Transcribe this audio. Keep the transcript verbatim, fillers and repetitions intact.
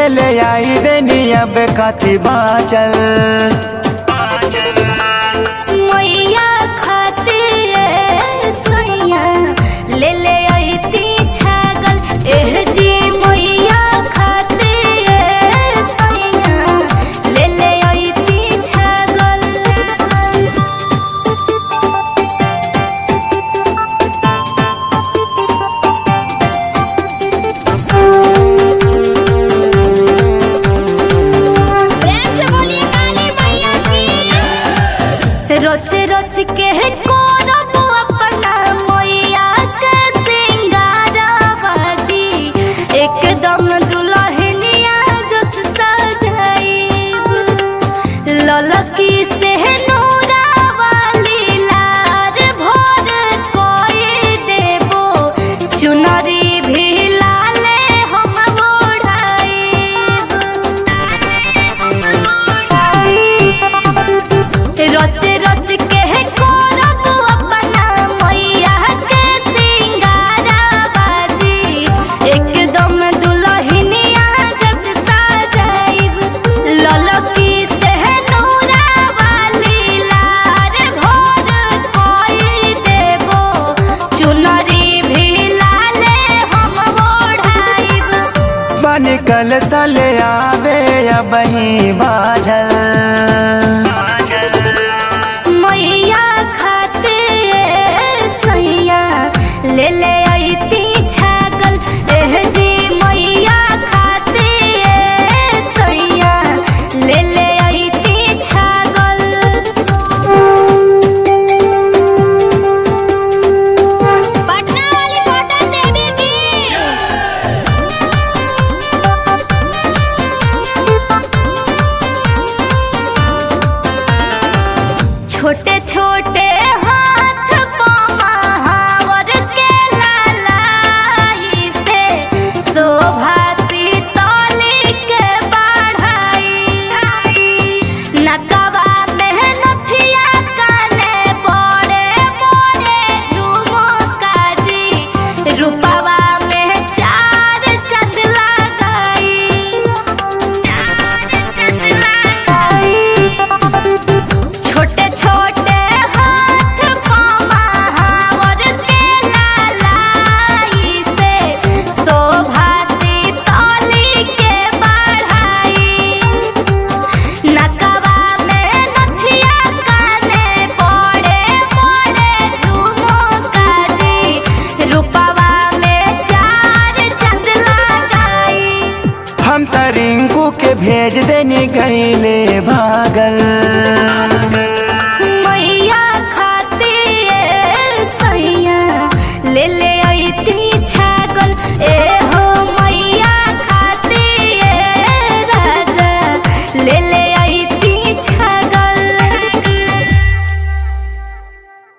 ले ले आई देनी अब खाती बाचल। मैया खाते सैया ले ले आईती छागल एह जी मैया खाते सैया ले ले आईती छागल। रोच रोच के कोरब अपना मैया के सिंगारबाजी एकदम दुल्हनिया जस सजाइब। ललकी से नूरा वाली लार भोर कोई देबो चुनरी भी लाले हम ओढ़ाइब। रोच रोच के कोरब अपना मैया के सिंगारबाजी एकदम दुल्हनिया जस सजाइब। ललकी से नूरा वाली लार भोर कोई देबो चुनरी भी लाले हम ओढ़ाइब। बन कल सले आवे बही बाझल। मैया खाते सैया ले ले आईती छागल एह जी मैया खाते सैया ले ले आईती छागल। पटना वाली फोटो देवी की छोटे छोटे हाथ महावर के लालाई से शोभा सीतली के बढ़ाई। नकवा में नथिया काने बड़े बड़े झुमका जी रूपवा में चार चंद लगाई। छोटे छोटे हाथ महावर के लालाई से शोभा सीतली के बढ़ाई। नकवा में नथिया काने बड़े बड़े झुमका जी रूपवा में चार चंद लगाई। हम त रिंकू के भेज देनी गईले